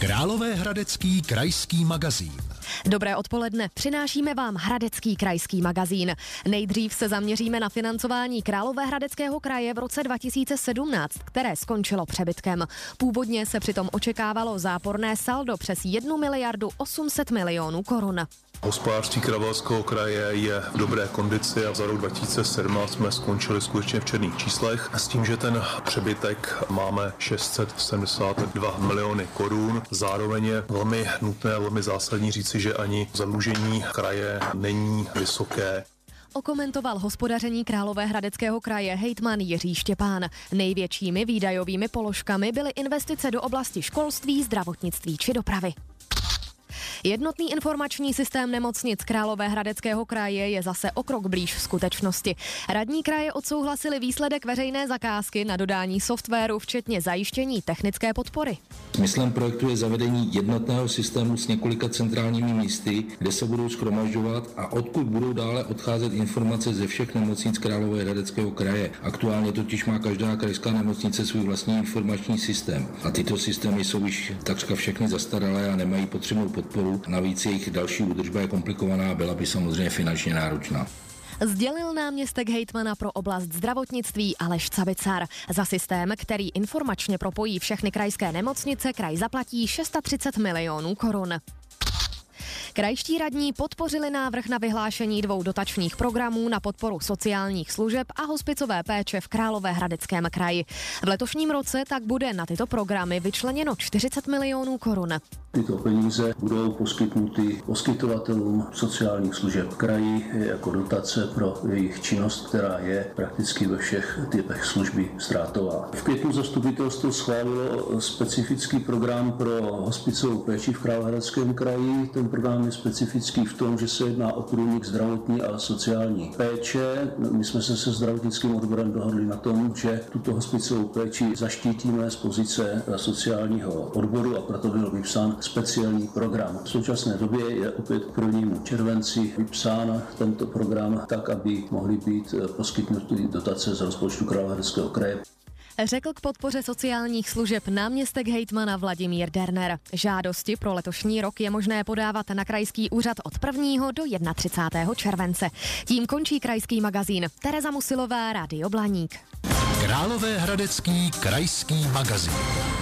Královéhradecký krajský magazín. Dobré odpoledne, přinášíme vám Hradecký krajský magazín. Nejdřív se zaměříme na financování Královéhradeckého kraje v roce 2017, které skončilo přebytkem. Původně se přitom očekávalo záporné saldo přes 1 miliardu 800 milionů korun. Hospodářství Královéhradeckého kraje je v dobré kondici a za rok 2017 jsme skončili skutečně v černých číslech s tím, že ten přebytek máme 672 miliony korun. Zároveň je velmi nutné a velmi zásadní říci, že ani zadlužení kraje není vysoké. Okomentoval hospodaření Královéhradeckého kraje hejtman Jiří Štěpán. Největšími výdajovými položkami byly investice do oblasti školství, zdravotnictví či dopravy. Jednotný informační systém nemocnic Královéhradeckého kraje je zase o krok blíž skutečnosti. Radní kraje odsouhlasili výsledek veřejné zakázky na dodání softwaru, včetně zajištění technické podpory. Smyslem projektu je zavedení jednotného systému s několika centrálními místy, kde se budou shromažďovat a odkud budou dále odcházet informace ze všech nemocnic Královéhradeckého kraje. Aktuálně totiž má každá krajská nemocnice svůj vlastní informační systém. A tyto systémy jsou již takřka všechny zastaralé a nemají potřebnou podporu. Navíc jejich další údržba je komplikovaná a byla by samozřejmě finančně náročná. Sdělil náměstek hejtmana pro oblast zdravotnictví Aleš Cabicar. Za systém, který informačně propojí všechny krajské nemocnice, kraj zaplatí 630 milionů korun. Krajští radní podpořili návrh na vyhlášení 2 dotačních programů na podporu sociálních služeb a hospicové péče v Královéhradeckém kraji. V letošním roce tak bude na tyto programy vyčleněno 40 milionů korun. Tyto peníze budou poskytnuty poskytovatelům sociálních služeb kraji jako dotace pro jejich činnost, která je prakticky ve všech typech služby ztrátová. V květnu zastupitelstvo schválilo specifický program pro hospicovou péči v Královéhradeckém kraji. Ten program je specifický v tom, že se jedná o průnik zdravotní a sociální péče. My jsme se zdravotnickým odborem dohodli na tom, že tuto hospicovou péči zaštítíme z pozice sociálního odboru a proto byl vypsán speciální program. V současné době je opět k 1. červenci vypsán tento program tak, aby mohly být poskytnuty dotace z rozpočtu Královéhradeckého kraje. Řekl k podpoře sociálních služeb náměstek hejtmana Vladimír Derner. Žádosti pro letošní rok je možné podávat na krajský úřad od 1. do 31. července. Tím končí krajský magazín. Tereza Musilová, Rádio Blaník. Královéhradecký krajský magazín.